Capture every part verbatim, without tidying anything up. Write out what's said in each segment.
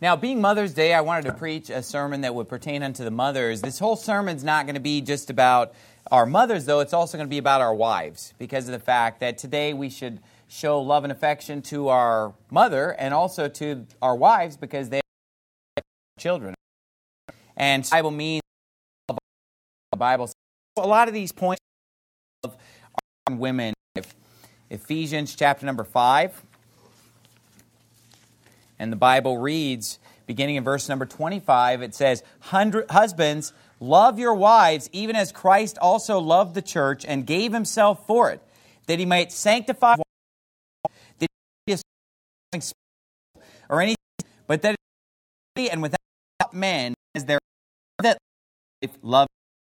Now, being Mother's Day, I wanted to preach a sermon that would pertain unto the mothers. This whole sermon's not going to be just about our mothers, though. It's also going to be about our wives, because of the fact that today we should show love and affection to our mother and also to our wives, because they are children. And the Bible means, the Bible says, a lot of these points of women. Ephesians chapter number five. And the Bible reads, beginning in verse number twenty-five, it says, "Husbands, love your wives, even as Christ also loved the church and gave himself for it, that he might sanctify, that he is or anything, but that it and without men as their that love."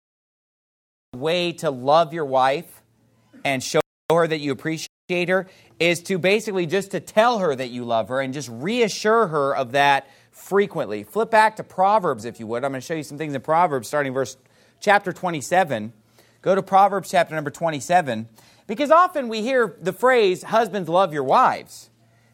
The way to love your wife and show her that you appreciate her is to basically just to tell her that you love her and just reassure her of that frequently. Flip back to Proverbs, if you would. I'm going to show you some things in Proverbs, starting verse chapter twenty-seven. Go to Proverbs chapter number twenty-seven, because often we hear the phrase, "Husbands, love your wives,"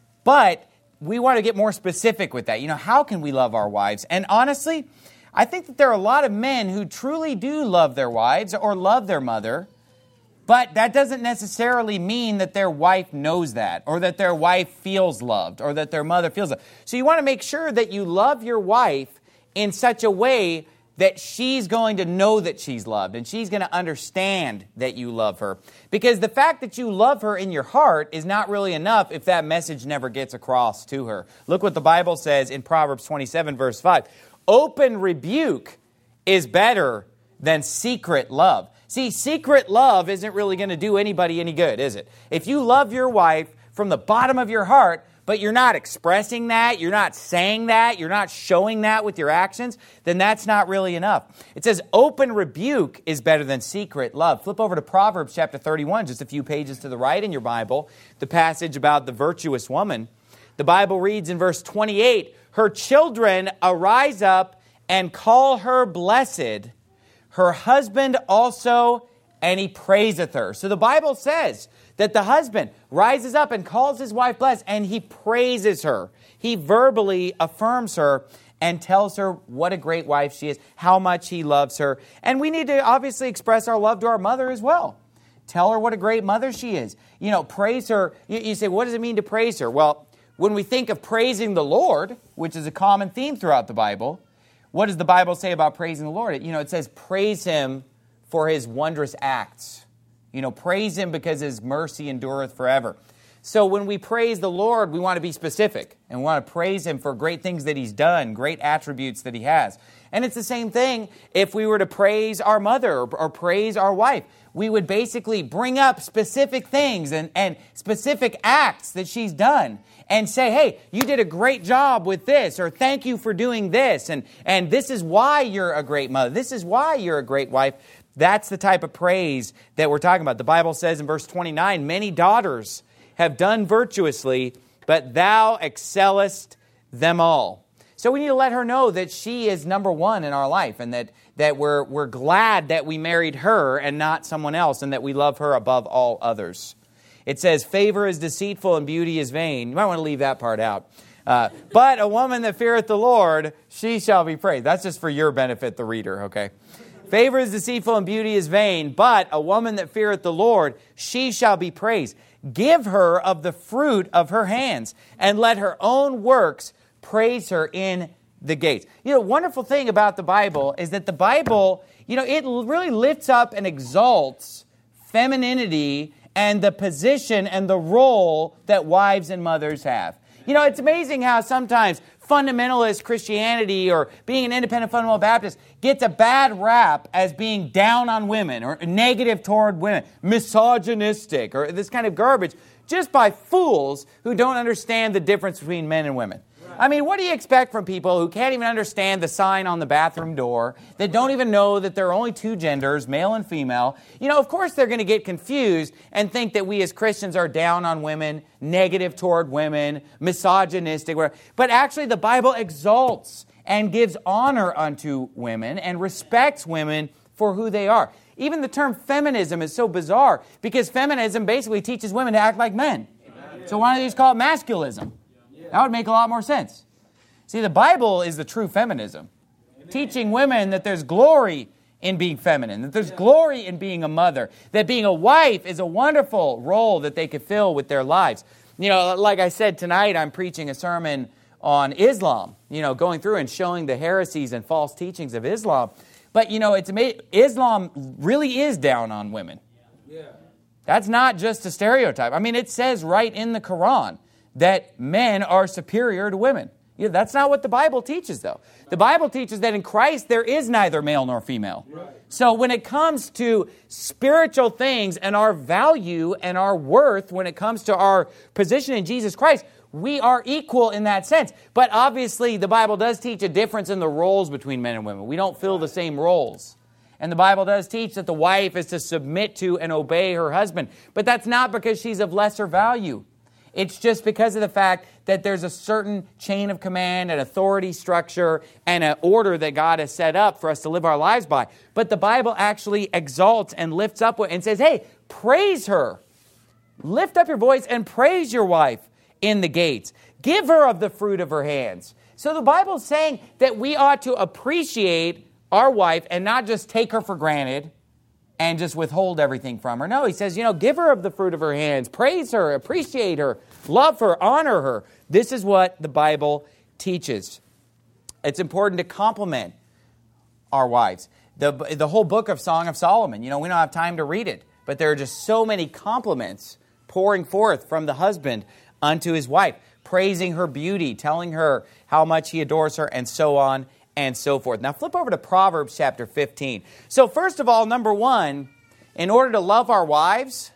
but we want to get more specific with that. You know, how can we love our wives? And honestly, I think that there are a lot of men who truly do love their wives or love their mother, but that doesn't necessarily mean that their wife knows that, or that their wife feels loved, or that their mother feels loved. So you want to make sure that you love your wife in such a way that she's going to know that she's loved, and she's going to understand that you love her. Because the fact that you love her in your heart is not really enough if that message never gets across to her. Look what the Bible says in Proverbs twenty-seven, verse five. "Open rebuke is better than secret love." See, secret love isn't really going to do anybody any good, is it? If you love your wife from the bottom of your heart, but you're not expressing that, you're not saying that, you're not showing that with your actions, then that's not really enough. It says open rebuke is better than secret love. Flip over to Proverbs chapter thirty-one, just a few pages to the right in your Bible, the passage about the virtuous woman. The Bible reads in verse twenty-eight, "Her children arise up and call her blessed, her husband also, and he praiseth her." So the Bible says that the husband rises up and calls his wife blessed, and he praises her. He verbally affirms her and tells her what a great wife she is, how much he loves her. And we need to obviously express our love to our mother as well. Tell her what a great mother she is. You know, praise her. You, you say, what does it mean to praise her? Well, when we think of praising the Lord, which is a common theme throughout the Bible, what does the Bible say about praising the Lord? You know, it says praise him for his wondrous acts. You know, praise him because his mercy endureth forever. So when we praise the Lord, we want to be specific. And we want to praise him for great things that he's done, great attributes that he has. And it's the same thing if we were to praise our mother or, or praise our wife. We would basically bring up specific things and, and specific acts that she's done and say, hey, you did a great job with this, or thank you for doing this, and, and this is why you're a great mother. This is why you're a great wife. That's the type of praise that we're talking about. The Bible says in verse twenty-nine, "Many daughters have done virtuously, but thou excellest them all." So we need to let her know that she is number one in our life, and that, that we're, we're glad that we married her and not someone else, and that we love her above all others. It says, "Favor is deceitful and beauty is vain." You might want to leave that part out. Uh, "but a woman that feareth the Lord, she shall be praised." That's just for your benefit, the reader, okay? "Favor is deceitful and beauty is vain, but a woman that feareth the Lord, she shall be praised. Give her of the fruit of her hands, and let her own works praise her in the gates." You know, wonderful thing about the Bible is that the Bible, you know, it really lifts up and exalts femininity and the position and the role that wives and mothers have. You know, it's amazing how sometimes fundamentalist Christianity or being an independent fundamental Baptist gets a bad rap as being down on women or negative toward women, misogynistic, or this kind of garbage, just by fools who don't understand the difference between men and women. I mean, what do you expect from people who can't even understand the sign on the bathroom door, that don't even know that there are only two genders, male and female? You know, of course they're going to get confused and think that we as Christians are down on women, negative toward women, misogynistic. But actually the Bible exalts and gives honor unto women and respects women for who they are. Even the term feminism is so bizarre because feminism basically teaches women to act like men. Amen. So why don't they just call it masculism? That would make a lot more sense. See, the Bible is the true feminism, Amen. Teaching women that there's glory in being feminine, that there's yeah. glory in being a mother, that being a wife is a wonderful role that they could fill with their lives. You know, like I said, tonight I'm preaching a sermon on Islam, you know, going through and showing the heresies and false teachings of Islam. But, you know, it's amazing. Islam really is down on women. Yeah. That's not just a stereotype. I mean, it says right in the Quran that men are superior to women. Yeah, that's not what the Bible teaches, though. The Bible teaches that in Christ there is neither male nor female. Right. So when it comes to spiritual things and our value and our worth, when it comes to our position in Jesus Christ, we are equal in that sense. But obviously the Bible does teach a difference in the roles between men and women. We don't fill the same roles. And the Bible does teach that the wife is to submit to and obey her husband. But that's not because she's of lesser value. It's just because of the fact that there's a certain chain of command, an authority structure, and an order that God has set up for us to live our lives by. But the Bible actually exalts and lifts up and says, hey, praise her. Lift up your voice and praise your wife in the gates. Give her of the fruit of her hands. So the Bible is saying that we ought to appreciate our wife and not just take her for granted and just withhold everything from her. No, he says, you know, give her of the fruit of her hands. Praise her, appreciate her, love her, honor her. This is what the Bible teaches. It's important to compliment our wives. The, the whole book of Song of Solomon, you know, we don't have time to read it, but there are just so many compliments pouring forth from the husband unto his wife, praising her beauty, telling her how much he adores her, and so on and so forth. Now flip over to Proverbs chapter fifteen. So first of all, number one, in order to love our wives,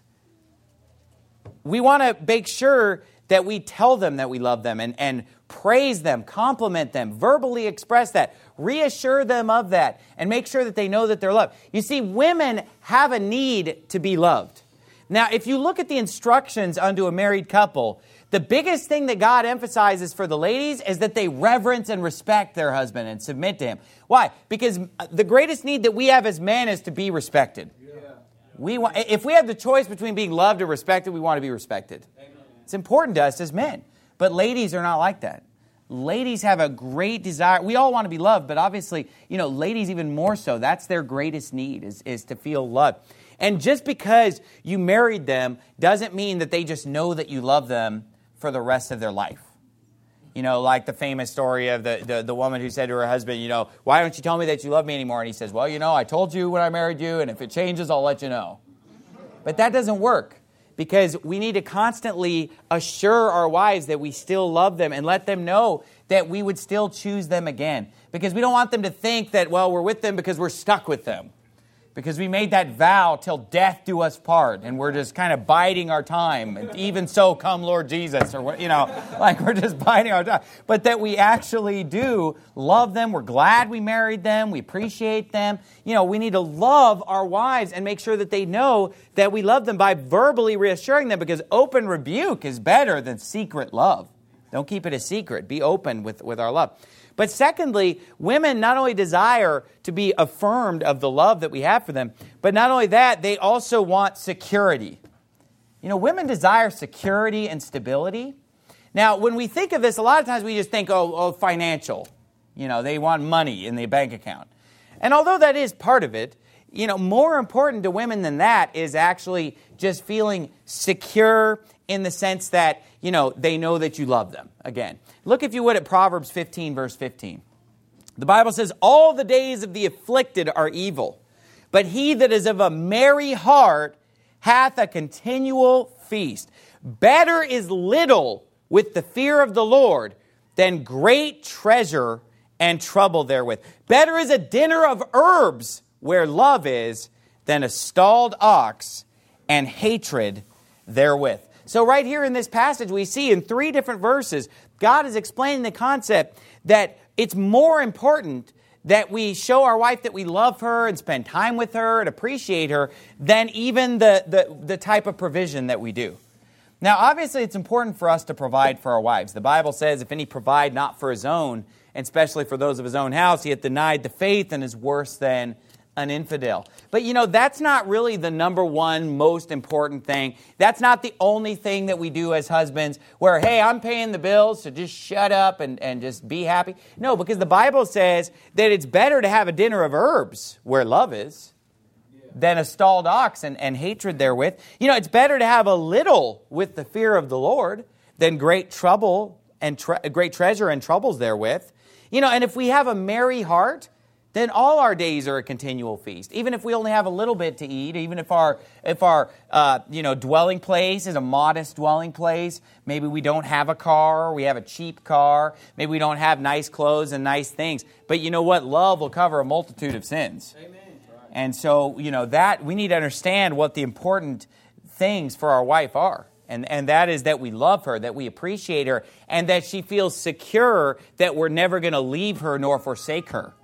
we want to make sure that we tell them that we love them and, and praise them, compliment them, verbally express that, reassure them of that, and make sure that they know that they're loved. You see, women have a need to be loved. Now, if you look at the instructions unto a married couple, the biggest thing that God emphasizes for the ladies is that they reverence and respect their husband and submit to him. Why? Because the greatest need that we have as men is to be respected. Yeah. We want, if we have the choice between being loved or respected, we want to be respected. Amen. It's important to us as men. But ladies are not like that. Ladies have a great desire. We all want to be loved, but obviously, you know, ladies even more so. That's their greatest need, is, is to feel loved. And just because you married them doesn't mean that they just know that you love them for the rest of their life. You know, like the famous story of the, the, the woman who said to her husband, you know, why don't you tell me that you love me anymore? And he says, well, you know, I told you when I married you, and if it changes, I'll let you know. But that doesn't work, because we need to constantly assure our wives that we still love them and let them know that we would still choose them again. Because we don't want them to think that, well, we're with them because we're stuck with them. Because we made that vow till death do us part, and we're just kind of biding our time. And even so, come Lord Jesus, or what, you know, like we're just biding our time. But that we actually do love them. We're glad we married them. We appreciate them. You know, we need to love our wives and make sure that they know that we love them by verbally reassuring them, because open rebuke is better than secret love. Don't keep it a secret. Be open with, with our love. But secondly, women not only desire to be affirmed of the love that we have for them, but not only that, they also want security. You know, women desire security and stability. Now, when we think of this, a lot of times we just think, oh, oh, financial. You know, they want money in their bank account. And although that is part of it, you know, more important to women than that is actually just feeling secure in the sense that, you know, they know that you love them. Again, look, if you would, at Proverbs fifteen, verse fifteen. The Bible says, all the days of the afflicted are evil, but he that is of a merry heart hath a continual feast. Better is little with the fear of the Lord than great treasure and trouble therewith. Better is a dinner of herbs where love is than a stalled ox and hatred therewith. So right here in this passage, we see in three different verses, God is explaining the concept that it's more important that we show our wife that we love her and spend time with her and appreciate her than even the, the, the type of provision that we do. Now, obviously, it's important for us to provide for our wives. The Bible says, if any provide not for his own, and especially for those of his own house, he hath denied the faith and is worse than an infidel. But you know, that's not really the number one most important thing. That's not the only thing that we do as husbands where, hey, I'm paying the bills, so just shut up and, and just be happy. No, because the Bible says that it's better to have a dinner of herbs where love is than a stalled ox and, and hatred therewith. You know, it's better to have a little with the fear of the Lord than great trouble and tre- great treasure and troubles therewith. You know, and if we have a merry heart, then all our days are a continual feast. Even if we only have a little bit to eat, even if our if our uh, you know dwelling place is a modest dwelling place, maybe we don't have a car, we have a cheap car, maybe we don't have nice clothes and nice things. But you know what? Love will cover a multitude of sins. Amen. And so, you know, that we need to understand what the important things for our wife are. And, and that is that we love her, that we appreciate her, and that she feels secure that we're never going to leave her nor forsake her.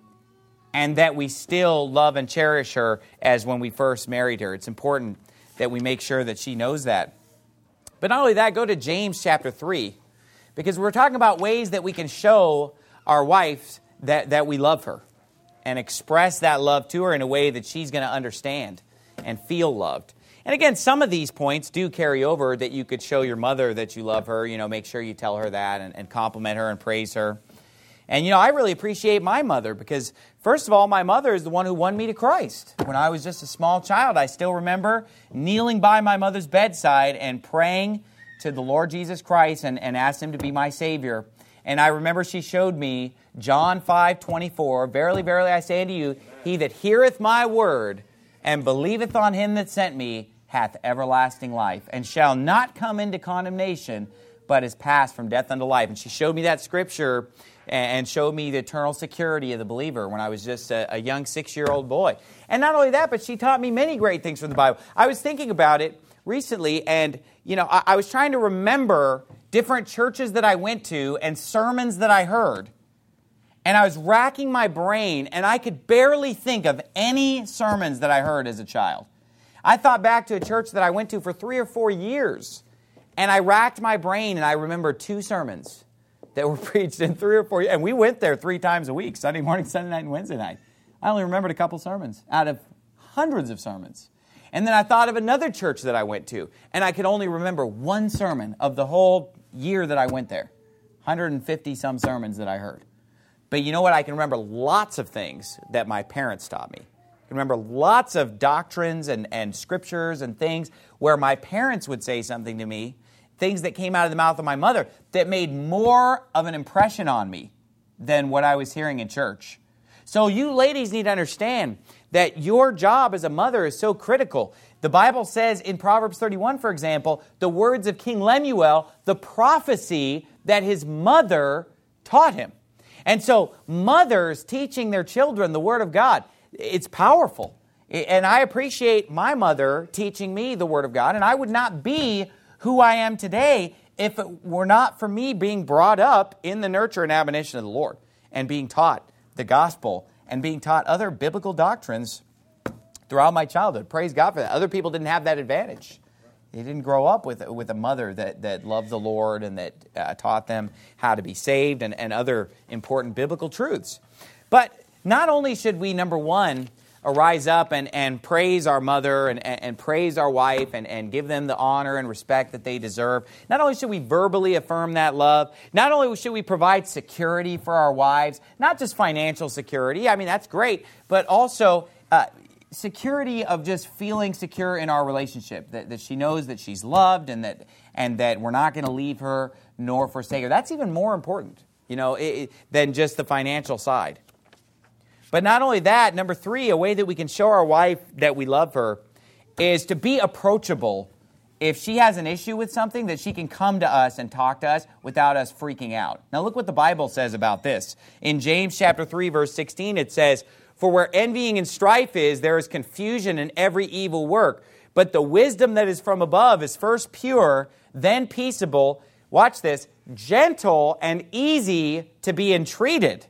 And that we still love and cherish her as when we first married her. It's important that we make sure that she knows that. But not only that, go to James chapter three. Because we're talking about ways that we can show our wife that, that we love her. And express that love to her in a way that she's going to understand and feel loved. And again, some of these points do carry over that you could show your mother that you love her. You know, make sure you tell her that and, and compliment her and praise her. And, you know, I really appreciate my mother because, first of all, my mother is the one who won me to Christ. When I was just a small child, I still remember kneeling by my mother's bedside and praying to the Lord Jesus Christ and, and asked Him to be my Savior. And I remember she showed me John five twenty-four, verily, verily, I say unto you, he that heareth my word and believeth on Him that sent me hath everlasting life, and shall not come into condemnation, but is passed from death unto life. And she showed me that scripture and showed me the eternal security of the believer when I was just a, a young six-year-old boy. And not only that, but she taught me many great things from the Bible. I was thinking about it recently, and you know, I, I was trying to remember different churches that I went to and sermons that I heard. And I was racking my brain, and I could barely think of any sermons that I heard as a child. I thought back to a church that I went to for three or four years, and I racked my brain, and I remember two sermons that were preached in three or four years. And we went there three times a week, Sunday morning, Sunday night, and Wednesday night. I only remembered a couple sermons out of hundreds of sermons. And then I thought of another church that I went to, and I could only remember one sermon of the whole year that I went there. one hundred fifty some sermons that I heard. But you know what? I can remember lots of things that my parents taught me. I can remember lots of doctrines and, and scriptures and things where my parents would say something to me, things that came out of the mouth of my mother that made more of an impression on me than what I was hearing in church. So you ladies need to understand that your job as a mother is so critical. The Bible says in Proverbs thirty-one, for example, the words of King Lemuel, the prophecy that his mother taught him. And so mothers teaching their children the Word of God, it's powerful. And I appreciate my mother teaching me the Word of God, and I would not be who I am today if it were not for me being brought up in the nurture and admonition of the Lord and being taught the gospel and being taught other biblical doctrines throughout my childhood. Praise God for that. Other people didn't have that advantage. They didn't grow up with, with a mother that, that loved the Lord and that uh, taught them how to be saved and, and other important biblical truths. But not only should we, number one, rise up and, and praise our mother and, and, and praise our wife and, and give them the honor and respect that they deserve. Not only should we verbally affirm that love, not only should we provide security for our wives, not just financial security, I mean, that's great, but also uh, security of just feeling secure in our relationship, that, that she knows that she's loved and that and that we're not going to leave her nor forsake her. That's even more important, you know, it, it, than just the financial side. But not only that, number three, a way that we can show our wife that we love her is to be approachable. If she has an issue with something, that she can come to us and talk to us without us freaking out. Now look what the Bible says about this. In James chapter three, verse sixteen, it says, "For where envying and strife is, there is confusion in every evil work. But the wisdom that is from above is first pure, then peaceable," watch this, "gentle and easy to be entreated,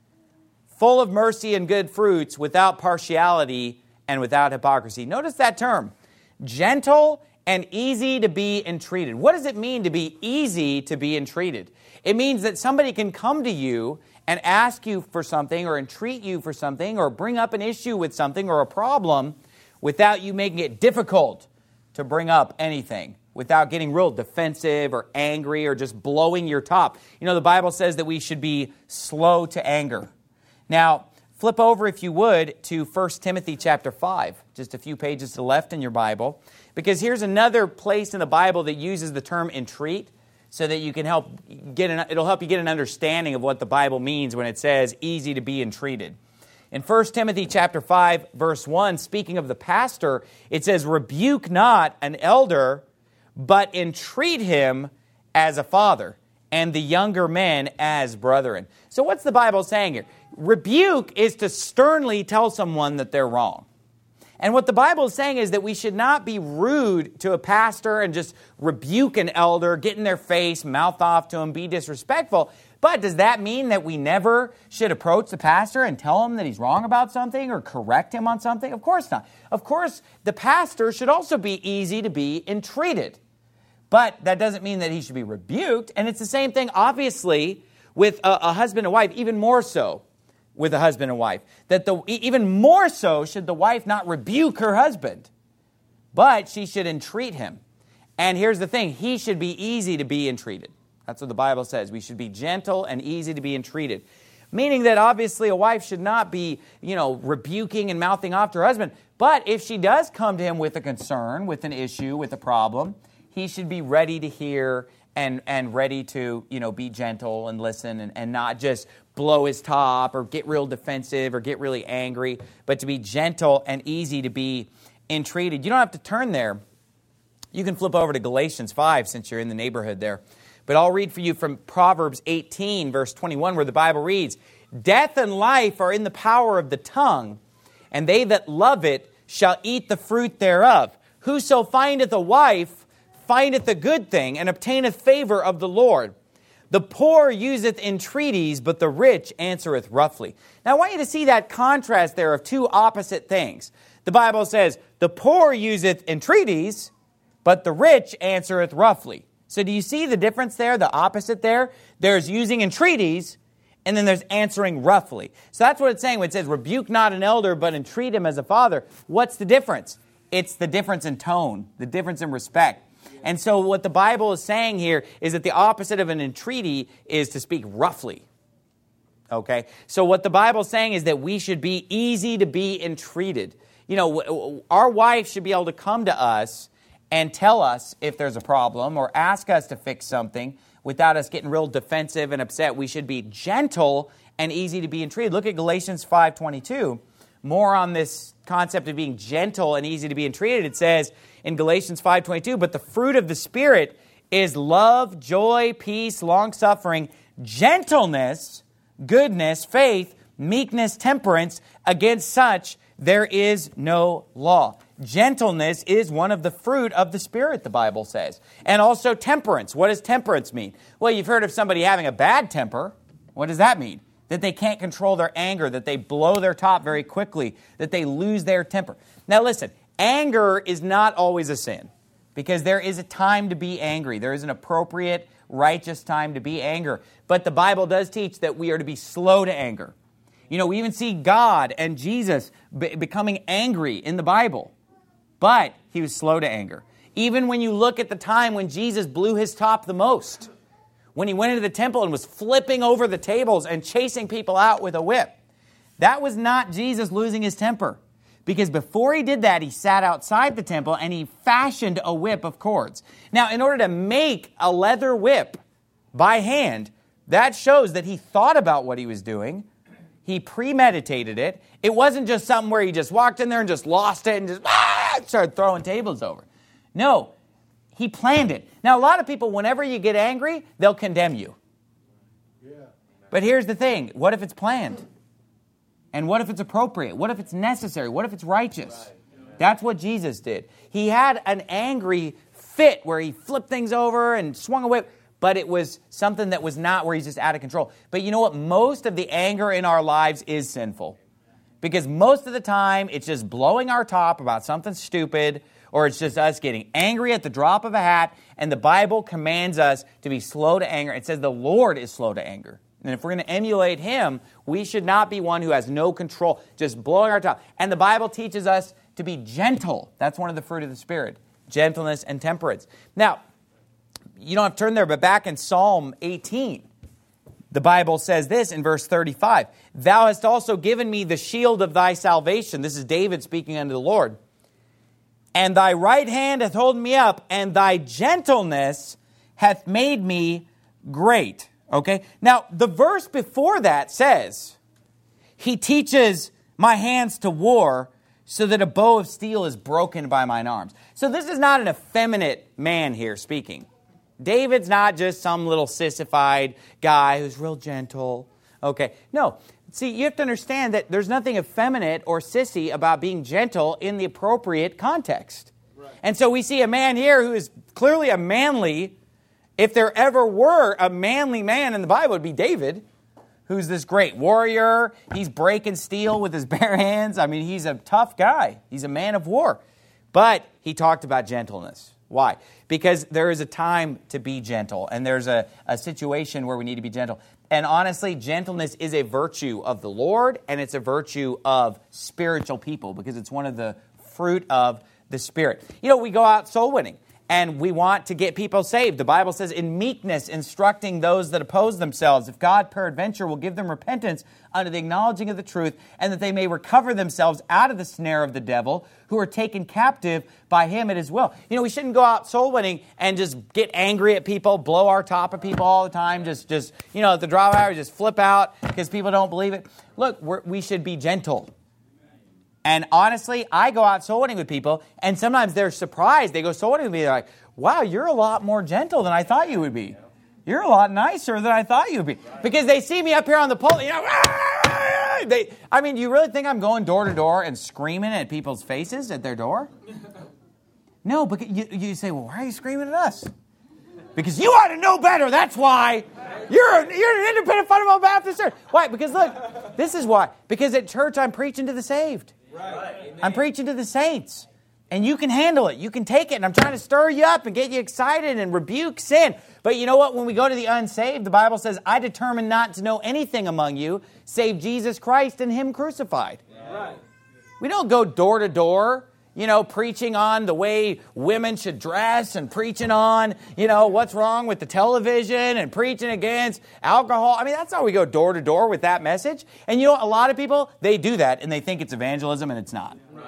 full of mercy and good fruits, without partiality and without hypocrisy." Notice that term, gentle and easy to be entreated. What does it mean to be easy to be entreated? It means that somebody can come to you and ask you for something or entreat you for something or bring up an issue with something or a problem without you making it difficult to bring up anything, without getting real defensive or angry or just blowing your top. You know, the Bible says that we should be slow to anger. Now, flip over, if you would, to First Timothy chapter five, just a few pages to the left in your Bible, because here's another place in the Bible that uses the term entreat, so that you can help get an, it'll help you get an understanding of what the Bible means when it says easy to be entreated. In First Timothy chapter five, verse one, speaking of the pastor, it says, "Rebuke not an elder, but entreat him as a father, and the younger men as brethren." So what's the Bible saying here? Rebuke is to sternly tell someone that they're wrong. And what the Bible is saying is that we should not be rude to a pastor and just rebuke an elder, get in their face, mouth off to him, be disrespectful. But does that mean that we never should approach the pastor and tell him that he's wrong about something or correct him on something? Of course not. Of course, the pastor should also be easy to be entreated. But that doesn't mean that he should be rebuked. And it's the same thing, obviously, with a, a husband and wife, even more so with a husband and wife. That the even more so should the wife not rebuke her husband, but she should entreat him. And here's the thing, he should be easy to be entreated. That's what the Bible says. We should be gentle and easy to be entreated. Meaning that obviously a wife should not be, you know, rebuking and mouthing off to her husband. But if she does come to him with a concern, with an issue, with a problem, he should be ready to hear and, and ready to, you know, be gentle and listen and, and not just blow his top or get real defensive or get really angry, but to be gentle and easy to be entreated. You don't have to turn there. You can flip over to Galatians five since you're in the neighborhood there. But I'll read for you from Proverbs eighteen, verse twenty-one, where the Bible reads, "Death and life are in the power of the tongue, and they that love it shall eat the fruit thereof. Whoso findeth a wife findeth a good thing, and obtaineth favor of the Lord. The poor useth entreaties, but the rich answereth roughly." Now I want you to see that contrast there of two opposite things. The Bible says, the poor useth entreaties, but the rich answereth roughly. So do you see the difference there, the opposite there? There's using entreaties, and then there's answering roughly. So that's what it's saying when it says, "Rebuke not an elder, but entreat him as a father." What's the difference? It's the difference in tone, the difference in respect. And so what the Bible is saying here is that the opposite of an entreaty is to speak roughly. Okay? So what the Bible is saying is that we should be easy to be entreated. You know, our wife should be able to come to us and tell us if there's a problem or ask us to fix something without us getting real defensive and upset. We should be gentle and easy to be entreated. Look at Galatians five twenty-two. More on this concept of being gentle and easy to be entreated. It says in Galatians five twenty-two, "But the fruit of the Spirit is love, joy, peace, long-suffering, gentleness, goodness, faith, meekness, temperance. Against such there is no law." Gentleness is one of the fruit of the Spirit, the Bible says. And also temperance. What does temperance mean? Well, you've heard of somebody having a bad temper. What does that mean? That they can't control their anger, that they blow their top very quickly, that they lose their temper. Now listen, anger is not always a sin, because there is a time to be angry. There is an appropriate, righteous time to be angry. But the Bible does teach that we are to be slow to anger. You know, we even see God and Jesus be- becoming angry in the Bible. But he was slow to anger. Even when you look at the time when Jesus blew his top the most, when he went into the temple and was flipping over the tables and chasing people out with a whip, that was not Jesus losing his temper. Because before he did that, he sat outside the temple and he fashioned a whip of cords. Now, in order to make a leather whip by hand, that shows that he thought about what he was doing. He premeditated it. It wasn't just something where he just walked in there and just lost it and just ah, started throwing tables over. No, he planned it. Now, a lot of people, whenever you get angry, they'll condemn you. Yeah. But here's the thing. What if it's planned? And what if it's appropriate? What if it's necessary? What if it's righteous? Right. That's what Jesus did. He had an angry fit where he flipped things over and swung a whip. But it was something that was not where he's just out of control. But you know what? Most of the anger in our lives is sinful. Because most of the time, it's just blowing our top about something stupid, or it's just us getting angry at the drop of a hat. And the Bible commands us to be slow to anger. It says the Lord is slow to anger. And if we're going to emulate Him, we should not be one who has no control, just blowing our top. And the Bible teaches us to be gentle. That's one of the fruit of the Spirit, gentleness and temperance. Now, you don't have to turn there, but back in Psalm eighteen, the Bible says this in verse thirty-five. Thou hast also given me the shield of thy salvation. This is David speaking unto the Lord. And thy right hand hath holden me up, and thy gentleness hath made me great. Okay? Now, the verse before that says, He teaches my hands to war, so that a bow of steel is broken by mine arms. So this is not an effeminate man here speaking. David's not just some little sissified guy who's real gentle. Okay, no. See, you have to understand that there's nothing effeminate or sissy about being gentle in the appropriate context. Right. And so we see a man here who is clearly a manly, if there ever were a manly man in the Bible, it would be David, who's this great warrior. He's breaking steel with his bare hands. I mean, he's a tough guy. He's a man of war. But he talked about gentleness. Why? Because there is a time to be gentle, and there's a, a situation where we need to be gentle. And honestly, gentleness is a virtue of the Lord, and it's a virtue of spiritual people, because it's one of the fruit of the Spirit. You know, we go out soul winning, and we want to get people saved. The Bible says, in meekness, instructing those that oppose themselves, if God peradventure will give them repentance unto the acknowledging of the truth, and that they may recover themselves out of the snare of the devil, who are taken captive by him at his will. You know, we shouldn't go out soul winning and just get angry at people, blow our top at people all the time, just, just you know, at the drop hour, just flip out because people don't believe it. Look, we're, we should be gentle. And honestly, I go out soul winning with people, and sometimes they're surprised. They go soul winning with me, they're like, wow, you're a lot more gentle than I thought you would be. You're a lot nicer than I thought you would be. Because they see me up here on the pulpit, you know, they, I mean, do you really think I'm going door to door and screaming at people's faces at their door? No, but you, you say, well, why are you screaming at us? Because you ought to know better, that's why. You're, a, you're an independent fundamental Baptist church. Why? Because look, this is why. Because at church I'm preaching to the saved. Right. I'm preaching to the saints. And you can handle it. You can take it. And I'm trying to stir you up and get you excited and rebuke sin. But you know what? When we go to the unsaved, the Bible says, I determined not to know anything among you save Jesus Christ and Him crucified. Right. We don't go door to door, you know, preaching on the way women should dress and preaching on, you know, what's wrong with the television and preaching against alcohol. I mean, that's how we go door to door with that message. And you know, a lot of people, they do that and they think it's evangelism, and it's not. Right.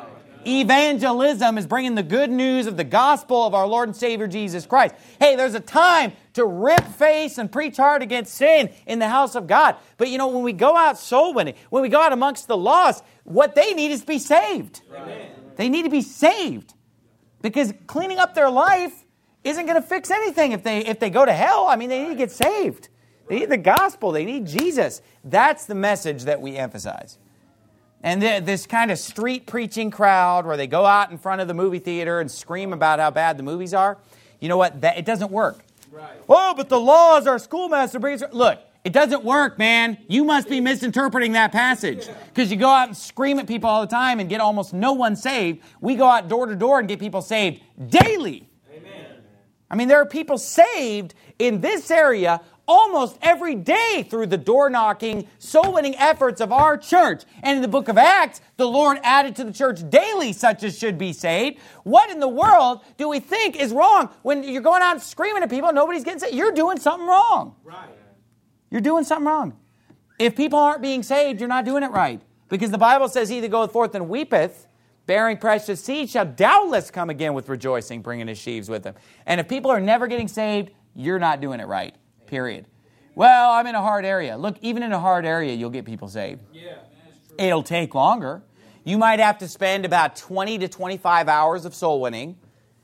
Evangelism is bringing the good news of the gospel of our Lord and Savior Jesus Christ. Hey, there's a time to rip face and preach hard against sin in the house of God. But you know, when we go out soul winning, when we go out amongst the lost, what they need is to be saved. Amen. They need to be saved, because cleaning up their life isn't going to fix anything if they if they go to hell. I mean, they need to get saved. They need the gospel. They need Jesus. That's the message that we emphasize. And th- this kind of street preaching crowd where they go out in front of the movie theater and scream about how bad the movies are, you know what? That, it doesn't work. Right. Oh, but the laws our schoolmaster brings. Look, it doesn't work, man. You must be misinterpreting that passage, because you go out and scream at people all the time and get almost no one saved. We go out door to door and get people saved daily. Amen. I mean, there are people saved in this area almost every day through the door-knocking, soul-winning efforts of our church. And in the book of Acts, the Lord added to the church daily such as should be saved. What in the world do we think is wrong when you're going out and screaming at people and nobody's getting saved? You're doing something wrong. Right. You're doing something wrong. If people aren't being saved, you're not doing it right. Because the Bible says, he that goeth forth and weepeth, bearing precious seed, shall doubtless come again with rejoicing, bringing his sheaves with him. And if people are never getting saved, you're not doing it right. Period. Well, I'm in a hard area. Look, even in a hard area, you'll get people saved. Yeah, that's true. It'll take longer. You might have to spend about twenty to twenty-five hours of soul winning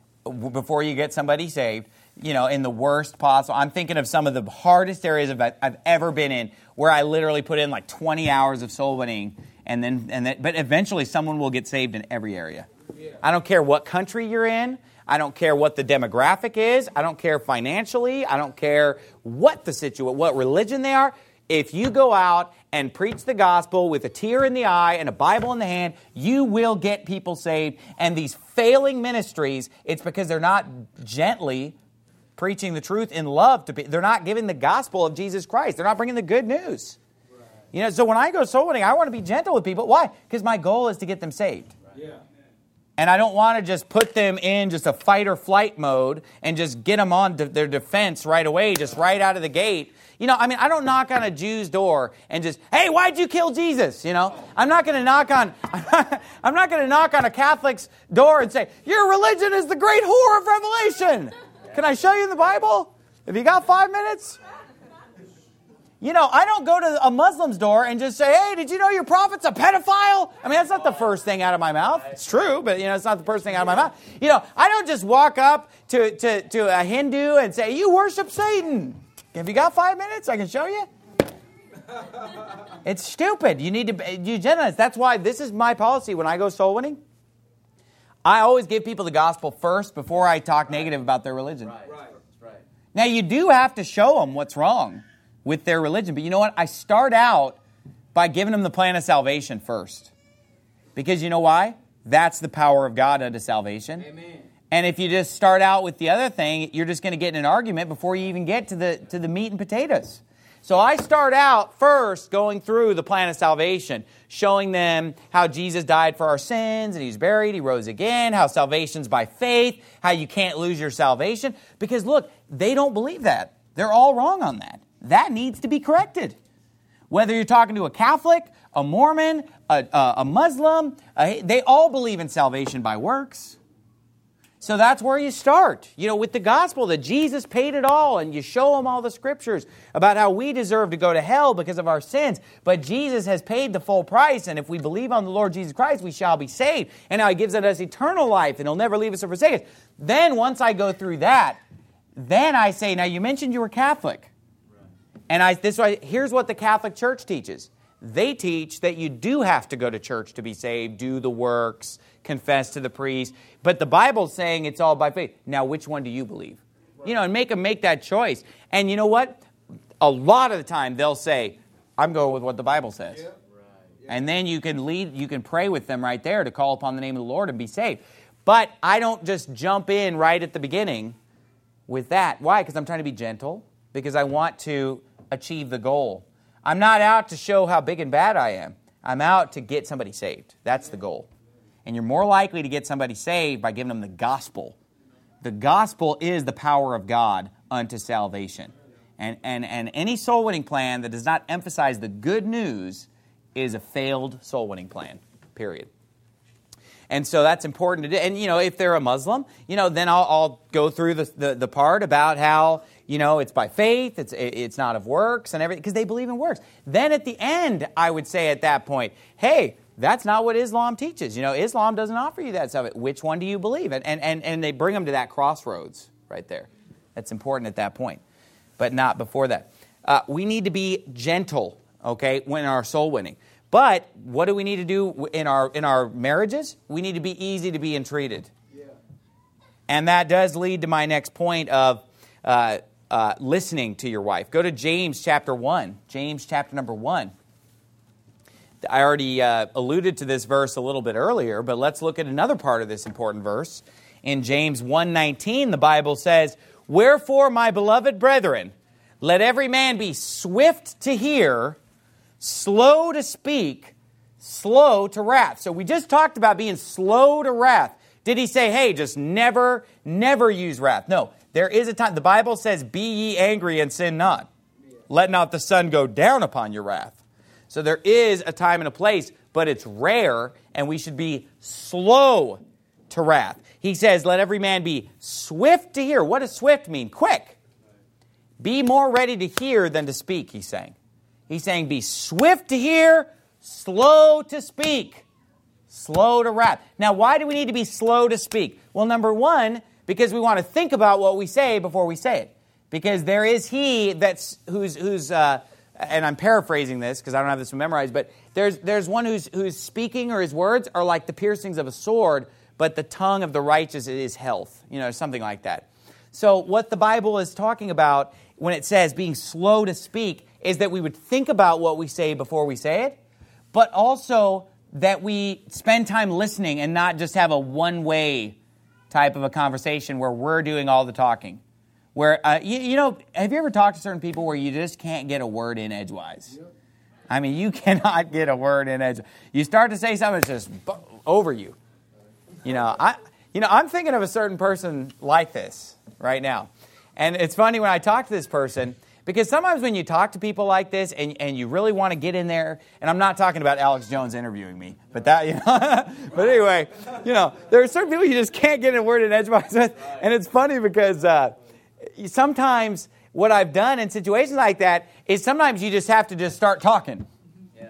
before you get somebody saved. You know, in the worst possible. I'm thinking of some of the hardest areas I've, I've ever been in, where I literally put in like twenty hours of soul winning, and then, and then, but eventually someone will get saved in every area. Yeah. I don't care what country you're in. I don't care what the demographic is. I don't care financially. I don't care what the situation, what religion they are. if you go out and preach the gospel with a tear in the eye and a Bible in the hand, you will get people saved. And these failing ministries, it's because they're not gently preaching the truth in love to people. They're not giving the gospel of Jesus Christ. They're not bringing the good news. Right. You know, so when I go soul winning, I want to be gentle with people. Why? Because my goal is to get them saved. Right. Yeah. And I don't want to just put them in just a fight or flight mode and just get them on de- their defense right away, just right out of the gate. You know, I mean, I don't knock on a Jew's door and just, hey, why'd you kill Jesus? You know, I'm not going to knock on, I'm not going to knock on a Catholic's door and say, your religion is the great whore of Revelation. Can I show you in the Bible? Have you got five minutes? You know, I don't go to a Muslim's door and just say, hey, did you know your prophet's a pedophile? I mean, that's not the first thing out of my mouth. It's true, but, you know, it's not the first thing out of my mouth. You know, I don't just walk up to, to, to a Hindu and say, you worship Satan. Have you got five minutes? I can show you. It's stupid. You need to be you gentleness. That's why this is my policy when I go soul winning. I always give people the gospel first before I talk negative about their religion. Right, right, right. Now, you do have to show them what's wrong with their religion. But you know what? I start out by giving them the plan of salvation first. Because you know why? That's the power of God unto salvation. Amen. And if you just start out with the other thing, you're just going to get in an argument before you even get to the to the meat and potatoes. So I start out first going through the plan of salvation, showing them how Jesus died for our sins, and He was buried, He rose again, how salvation's by faith, how you can't lose your salvation. Because look, they don't believe that. They're all wrong on that. That needs to be corrected. Whether you're talking to a Catholic, a Mormon, a, a, a Muslim, a, they all believe in salvation by works. So that's where you start, you know, with the gospel, that Jesus paid it all, and you show them all the scriptures about how we deserve to go to hell because of our sins. But Jesus has paid the full price, and if we believe on the Lord Jesus Christ, we shall be saved. And now He gives us eternal life, and He'll never leave us or forsake us. Then once I go through that, then I say, now you mentioned you were Catholic. And I, this why, here's what the Catholic Church teaches. They teach that you do have to go to church to be saved, do the works, confess to the priest. But the Bible's saying it's all by faith. Now, which one do you believe? Right. You know, and make them make that choice. And you know what? A lot of the time they'll say, I'm going with what the Bible says. Yeah. Right. Yeah. And then you can lead, you can pray with them right there to call upon the name of the Lord and be saved. But I don't just jump in right at the beginning with that. Why? Because I'm trying to be gentle. Because I want to achieve the goal. I'm not out to show how big and bad I am. I'm out to get somebody saved. That's the goal. And you're more likely to get somebody saved by giving them the gospel. The gospel is the power of God unto salvation. And, and, and any soul-winning plan that does not emphasize the good news is a failed soul-winning plan, period. And so that's important to do. And, you know, if they're a Muslim, you know, then I'll, I'll go through the, the, the part about how, you know, it's by faith, it's it's not of works and everything, because they believe in works. Then at the end, I would say at that point, hey, that's not what Islam teaches. You know, Islam doesn't offer you that stuff. Which one do you believe? And, and, and they bring them to that crossroads right there. That's important at that point, but not before that. Uh, we need to be gentle, okay, when our soul winning. But what do we need to do in our in our marriages? We need to be easy to be entreated. Yeah. And that does lead to my next point of uh, uh, listening to your wife. Go to James chapter one. James chapter number one. I already uh, alluded to this verse a little bit earlier, but let's look at another part of this important verse. In James one nineteen, the Bible says, "Wherefore, my beloved brethren, let every man be swift to hear, slow to speak, slow to wrath." So we just talked about being slow to wrath. Did he say, hey, just never, never use wrath? No, there is a time. The Bible says, be ye angry and sin not. Let not the sun go down upon your wrath. So there is a time and a place, but it's rare, and we should be slow to wrath. He says, let every man be swift to hear. What does swift mean? Quick. Be more ready to hear than to speak, he's saying. He's saying be swift to hear, slow to speak, slow to wrath. Now, why do we need to be slow to speak? Well, number one, because we want to think about what we say before we say it. Because there is he that's who's who's uh, and I'm paraphrasing this because I don't have this memorized, but there's there's one who's who's speaking, or his words are like the piercings of a sword, but the tongue of the righteous is health. You know, something like that. So what the Bible is talking about when it says being slow to speak, is that we would think about what we say before we say it, but also that we spend time listening and not just have a one-way type of a conversation where we're doing all the talking. Where, uh, you, you know, have you ever talked to certain people where you just can't get a word in edgewise? Yep. I mean, you cannot get a word in edgewise. You start to say something, it's just over you. You know, I, you know, I'm thinking of a certain person like this right now. And it's funny when I talk to this person, because sometimes when you talk to people like this and, and you really want to get in there, and I'm not talking about Alex Jones interviewing me, but that, you know, but anyway, you know, there are certain people you just can't get a word in edgewise with. And it's funny because uh, sometimes what I've done in situations like that is sometimes you just have to just start talking. Yeah.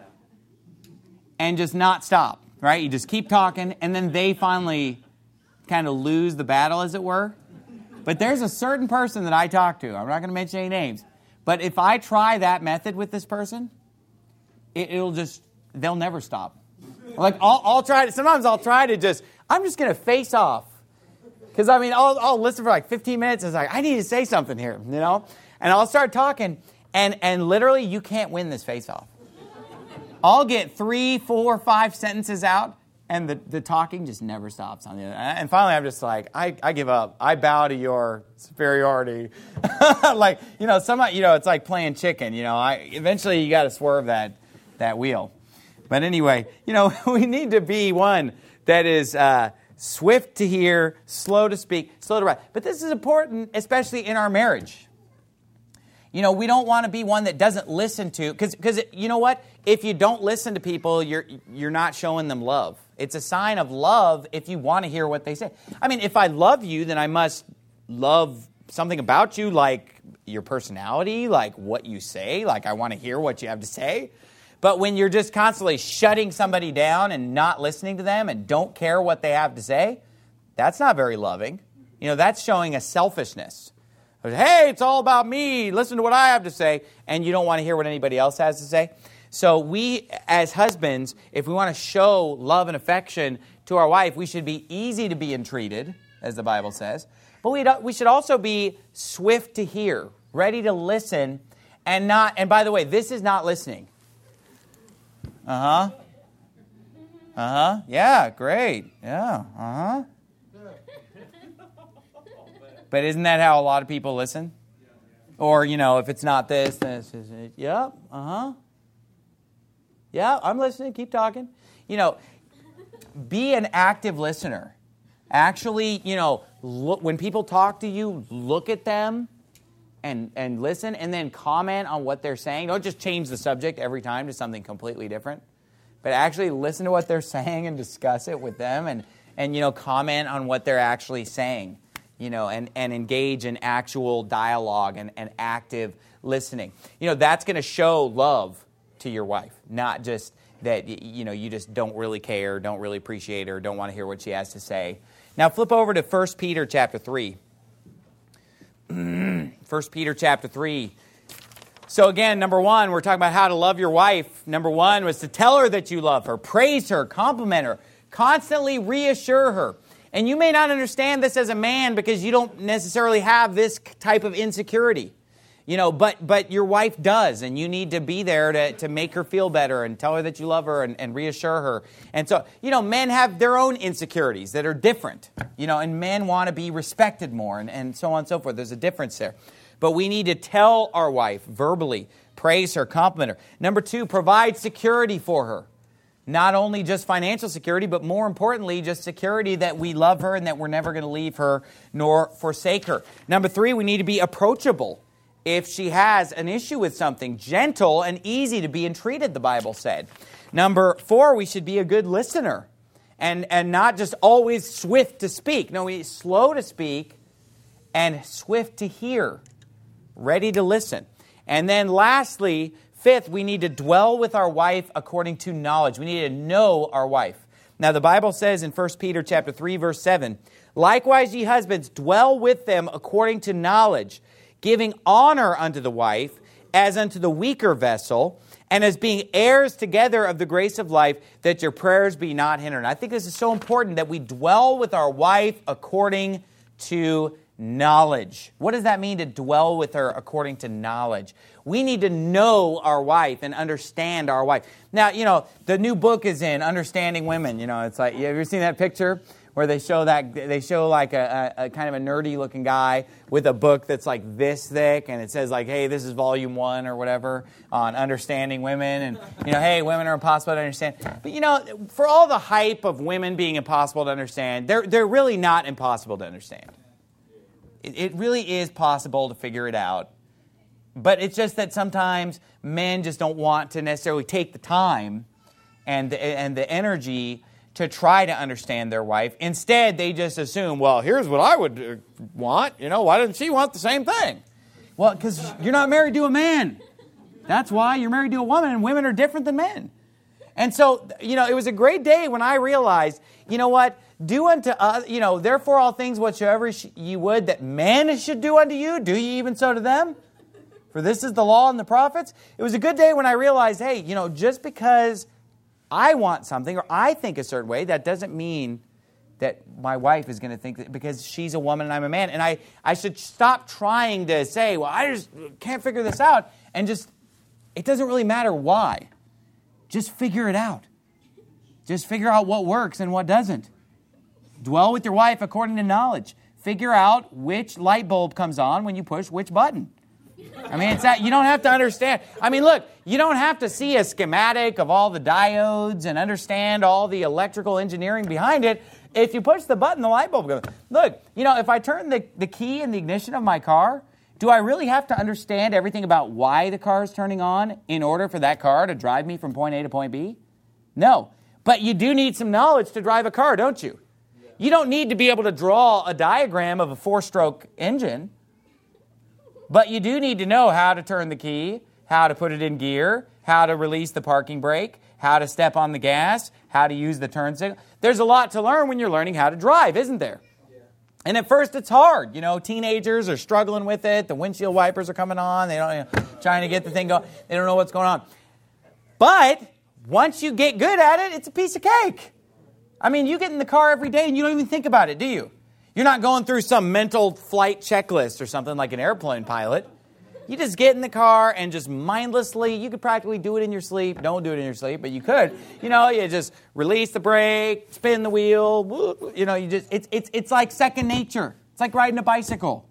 And just not stop, right? You just keep talking, and then they finally kind of lose the battle, as it were. But there's a certain person that I talk to. I'm not going to mention any names. But if I try that method with this person, it, it'll just, they'll never stop. Like, I'll, I'll try to, sometimes I'll try to just, I'm just going to face off. Because, I mean, I'll, I'll listen for like fifteen minutes. It's like, I need to say something here, you know? And I'll start talking, and, and literally, you can't win this face-off. I'll get three, four, five sentences out, and the, the talking just never stops on the other. And finally, I'm just like, I, I give up. I bow to your superiority. Like, you know, some, you know, it's like playing chicken. You know, I eventually you got to swerve that that wheel. But anyway, you know, we need to be one that is uh, swift to hear, slow to speak, slow to write. But this is important, especially in our marriage. You know, we don't want to be one that doesn't listen to, because because you know what? If you don't listen to people, you're you're not showing them love. It's a sign of love if you want to hear what they say. I mean, if I love you, then I must love something about you, like your personality, like what you say, like I want to hear what you have to say. But when you're just constantly shutting somebody down and not listening to them and don't care what they have to say, that's not very loving. You know, that's showing a selfishness. Hey, it's all about me. Listen to what I have to say. And you don't want to hear what anybody else has to say. So we, as husbands, if we want to show love and affection to our wife, we should be easy to be entreated, as the Bible says. But we we should also be swift to hear, ready to listen, and not. And by the way, this is not listening. Uh huh. Uh huh. Yeah. Great. Yeah. Uh huh. But isn't that how a lot of people listen? Or, you know, if it's not this, then it's just, yep, uh-huh. Yeah, I'm listening, keep talking. You know, be an active listener. Actually, you know, look, when people talk to you, look at them and, and listen, and then comment on what they're saying. Don't just change the subject every time to something completely different. But actually listen to what they're saying and discuss it with them, and, and you know, comment on what they're actually saying. You know, and, and engage in actual dialogue and, and active listening. You know, that's going to show love to your wife, not just that, you know, you just don't really care, don't really appreciate her, don't want to hear what she has to say. Now, flip over to First Peter chapter three. First Peter chapter three. So again, number one, we're talking about how to love your wife. Number one was to tell her that you love her, praise her, compliment her, constantly reassure her. And you may not understand this as a man because you don't necessarily have this type of insecurity. You know, but but your wife does, and you need to be there to, to make her feel better and tell her that you love her and, and reassure her. And so, you know, men have their own insecurities that are different. You know, and men want to be respected more and, and so on and so forth. There's a difference there. But we need to tell our wife verbally, praise her, compliment her. Number two, provide security for her. Not only just financial security, but more importantly, just security that we love her and that we're never going to leave her nor forsake her. Number three, we need to be approachable. If she has an issue with something, gentle and easy to be entreated, the Bible said. Number four, we should be a good listener and, and not just always swift to speak. No, we slow to speak and swift to hear, ready to listen. And then lastly, fifth, we need to dwell with our wife according to knowledge. We need to know our wife. Now, the Bible says in First Peter chapter three, verse seven, likewise, ye husbands, dwell with them according to knowledge, giving honor unto the wife as unto the weaker vessel, and as being heirs together of the grace of life, that your prayers be not hindered. And I think this is so important that we dwell with our wife according to knowledge. What does that mean to dwell with her according to knowledge? We need to know our wife and understand our wife. Now, you know, the new book is in, Understanding Women. You know, it's like, you ever seen that picture where they show that, they show like a, a, a kind of a nerdy looking guy with a book that's like this thick, and it says like, hey, this is volume one or whatever on understanding women, and, you know, hey, women are impossible to understand. But, you know, for all the hype of women being impossible to understand, they're, they're really not impossible to understand. It, it really is possible to figure it out. But it's just that sometimes men just don't want to necessarily take the time and the, and the energy to try to understand their wife. Instead, they just assume, well, here's what I would want. You know, why doesn't she want the same thing? Well, because you're not married to a man. That's why you're married to a woman, and women are different than men. And so, you know, it was a great day when I realized, you know what, do unto us, you know, therefore all things whatsoever you would that man should do unto you, do ye even so to them? For this is the law and the prophets. It was a good day when I realized, hey, you know, just because I want something or I think a certain way, that doesn't mean that my wife is going to think that because she's a woman and I'm a man. And I, I should stop trying to say, well, I just can't figure this out. And just, it doesn't really matter why. Just figure it out. Just figure out what works and what doesn't. Dwell with your wife according to knowledge. Figure out which light bulb comes on when you push which button. I mean, it's that you don't have to understand. I mean, look, you don't have to see a schematic of all the diodes and understand all the electrical engineering behind it. If you push the button, the light bulb goes. Look, you know, if I turn the, the key in the ignition of my car, do I really have to understand everything about why the car is turning on in order for that car to drive me from point A to point B? No. But you do need some knowledge to drive a car, don't you? You don't need to be able to draw a diagram of a four-stroke engine. But you do need to know how to turn the key, how to put it in gear, how to release the parking brake, how to step on the gas, how to use the turn signal. There's a lot to learn when you're learning how to drive, isn't there? Yeah. And at first it's hard. You know, teenagers are struggling with it. The windshield wipers are coming on. They don't, you know, trying to get the thing going. They don't know what's going on. But once you get good at it, it's a piece of cake. I mean, you get in the car every day and you don't even think about it, do you? You're not going through some mental flight checklist or something like an airplane pilot. You just get in the car and just mindlessly, you could practically do it in your sleep. Don't do it in your sleep, but you could. You know, you just release the brake, spin the wheel. You know, you just it's it's it's like second nature. It's like riding a bicycle.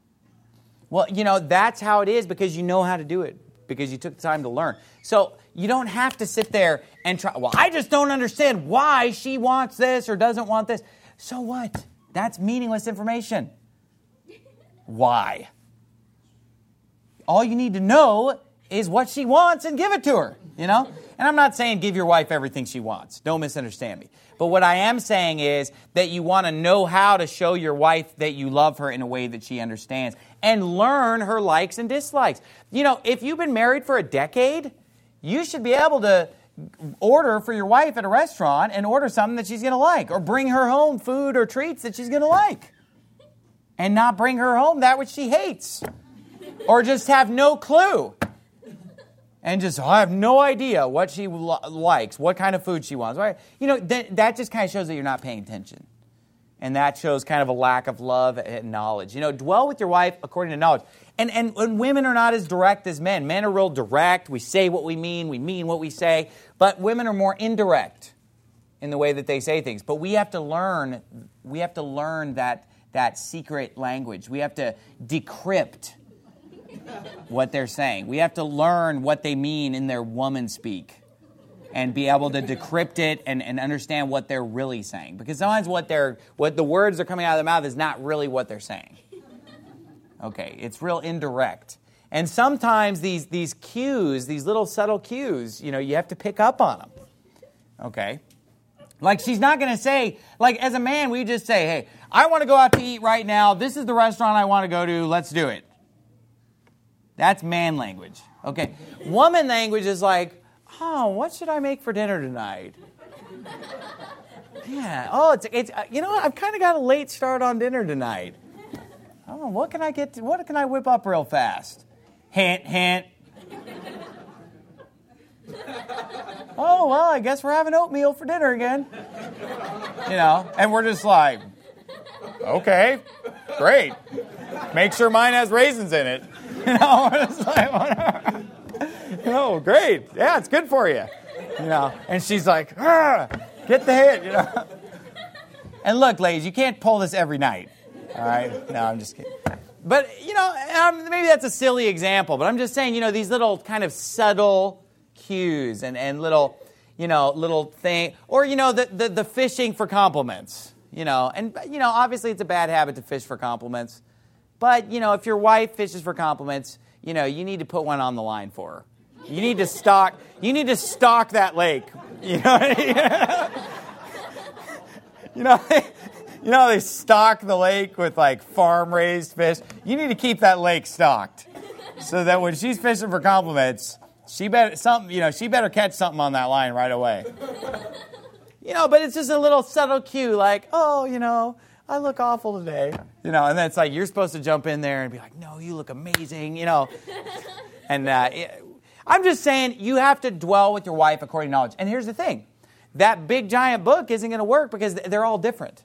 Well, you know, that's how it is because you know how to do it, because you took the time to learn. So you don't have to sit there and try, well, I just don't understand why she wants this or doesn't want this. So what? That's meaningless information. Why? All you need to know is what she wants and give it to her, you know? And I'm not saying give your wife everything she wants. Don't misunderstand me. But what I am saying is that you want to know how to show your wife that you love her in a way that she understands and learn her likes and dislikes. You know, if you've been married for a decade, you should be able to order for your wife at a restaurant and order something that she's going to like, or bring her home food or treats that she's going to like, and not bring her home that which she hates, or just have no clue and just, oh, I have no idea what she lo- likes, what kind of food she wants. Right? You know, that, that just kind of shows that you're not paying attention, and that shows kind of a lack of love and knowledge. You know, dwell with your wife according to knowledge. And, and and women are not as direct as men. Men are real direct. We say what we mean. We mean what we say. But women are more indirect in the way that they say things. But we have to learn. We have to learn that that secret language. We have to decrypt what they're saying. We have to learn what they mean in their woman speak, and be able to decrypt it and, and understand what they're really saying. Because sometimes what they're what the words that are coming out of their mouth is not really what they're saying. Okay, it's real indirect. And sometimes these these cues, these little subtle cues, you know, you have to pick up on them. Okay? Like she's not going to say, like as a man, we just say, hey, I want to go out to eat right now. This is the restaurant I want to go to. Let's do it. That's man language. Okay? Woman language is like, oh, what should I make for dinner tonight? Yeah. Oh, it's it's you know what? I've kind of got a late start on dinner tonight. Oh, what can I get? To, what can I whip up real fast? Hint, hint. Oh, well, I guess we're having oatmeal for dinner again. You know, and we're just like, okay. great. Make sure mine has raisins in it. You know, it's like, you know, great. Yeah, it's good for you. You know, and she's like, get the hit, you know. And look, ladies, you can't pull this every night. All right? No, I'm just kidding. But, you know, um, maybe that's a silly example, but I'm just saying, you know, these little kind of subtle cues and, and little, you know, little thing, or, you know, the, the, the fishing for compliments, you know, and, you know, obviously it's a bad habit to fish for compliments, but, you know, if your wife fishes for compliments, you know, you need to put one on the line for her. You need to stock, you need to stock that lake, you know what I mean? You know, you know how they stock the lake with like farm-raised fish? You need to keep that lake stocked so that when she's fishing for compliments, she better something, you know, she better catch something on that line right away. You know, but it's just a little subtle cue like, oh, you know, I look awful today. You know, and then it's like you're supposed to jump in there and be like, no, you look amazing, you know. And uh, it, I'm just saying you have to dwell with your wife according to knowledge. And here's the thing. That big giant book isn't going to work because they're all different.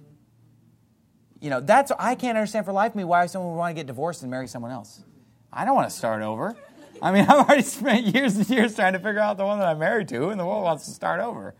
You know, that's I can't understand for life of me why someone would want to get divorced and marry someone else. I don't want to start over. I mean, I've already spent years and years trying to figure out the one that I'm married to, and the world wants to start over.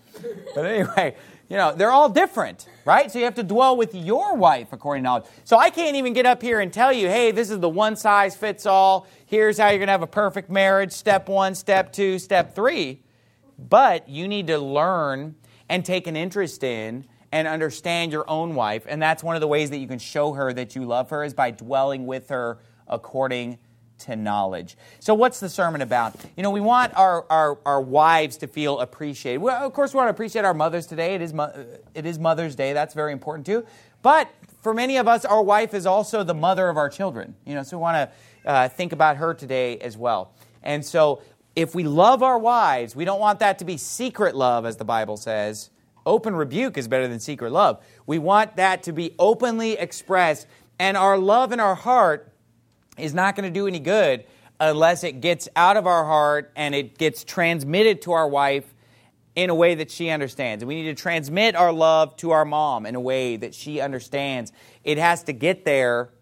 But anyway, you know, they're all different, right? So you have to dwell with your wife according to knowledge. So I can't even get up here and tell you, hey, this is the one size fits all. Here's how you're going to have a perfect marriage, step one, step two, step three. But you need to learn and take an interest in and understand your own wife. And that's one of the ways that you can show her that you love her is by dwelling with her according to knowledge. So what's the sermon about? You know, we want our, our, our wives to feel appreciated. Well, of course, we want to appreciate our mothers today. It is, it is Mother's Day. That's very important too. But for many of us, our wife is also the mother of our children. You know, so we want to uh, think about her today as well. And so if we love our wives, we don't want that to be secret love, as the Bible says. Open rebuke is better than secret love. We want that to be openly expressed. And our love in our heart is not going to do any good unless it gets out of our heart and it gets transmitted to our wife in a way that she understands. And we need to transmit our love to our mom in a way that she understands. It has to get there,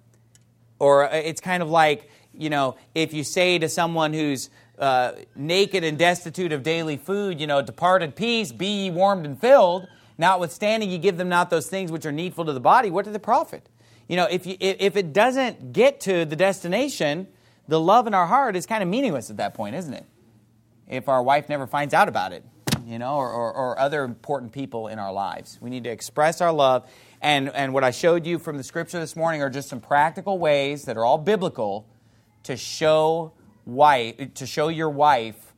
or it's kind of like, you know, if you say to someone who's Uh, naked and destitute of daily food, you know, depart in peace, be ye warmed and filled, notwithstanding ye give them not those things which are needful to the body, what did it profit? You know, if you, if it doesn't get to the destination, the love in our heart is kind of meaningless at that point, isn't it? If our wife never finds out about it, you know, or, or, or other important people in our lives. We need to express our love. And, and what I showed you from the scripture this morning are just some practical ways that are all biblical to show wife to show your wife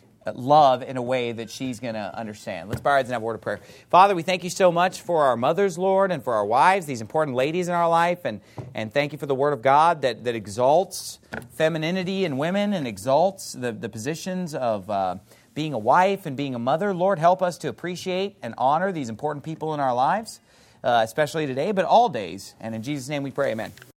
love in a way that she's going to understand. Let's bow our heads and have a word of prayer. Father, we thank you so much for our mothers, Lord, and for our wives, these important ladies in our life, and, and thank you for the Word of God that, that exalts femininity in women and exalts the, the positions of uh, being a wife and being a mother. Lord, help us to appreciate and honor these important people in our lives, uh, especially today, but all days. And in Jesus' name we pray, amen.